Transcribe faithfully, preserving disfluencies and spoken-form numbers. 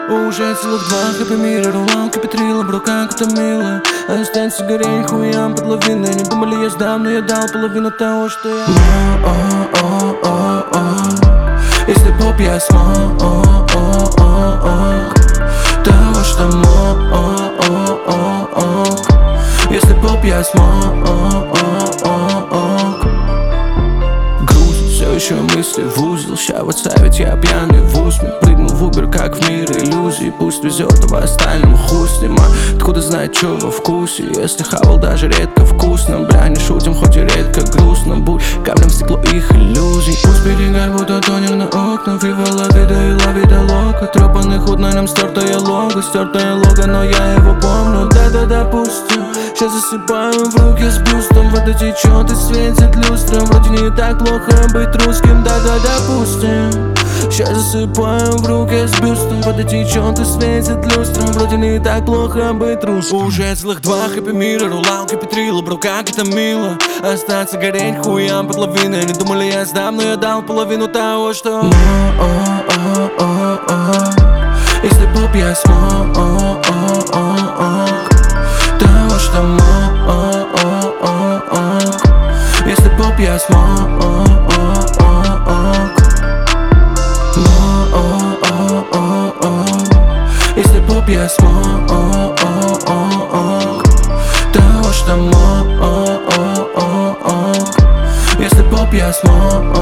Уже целых два хэппи мира, рулал, кипятрила, бро, как это мило. Останется гореть хуям под лавиной. Не думали, я сдам, но я дал половину того, что я. Если поп я смог того, что мог. Если поп я смог. Груз, все еще мысли в узел. Ща в отставить я пьяный в усме. Прыгнул в Убер, как в мир иллюзий. Пусть везет, а по остальным хуй с ним. Откуда знать, что во вкусе? Если хавал даже редко вкусно. Бля, не шутим, хоть и редко грустно. Будь камнем стекло их иллюзий. Пусть берега будто тонер на окнах. Вивала вида и лавида лока. Тропанный худ на нем стертая лого. Стертая лого, но я его помню. Да-да-да, допустим. Сейчас засыпаю в руки с бюстом. Вода течет и светит люстром. Вроде не так плохо быть русским. Да-да, допустим. Сейчас засыпаю в руки с бюстом. Вода течет и светит люстром. Вроде не так плохо быть русским. Уже целых два хэппи мира, рулал, кипятрила, бро, как это мило. Остаться гореть хуям под лавиной. Не думали, я сдам, но я дал половину того, что. Если поп я смог того, что мог. Если поп я смог. Если поп я смог того, что мог. Если поп я смог.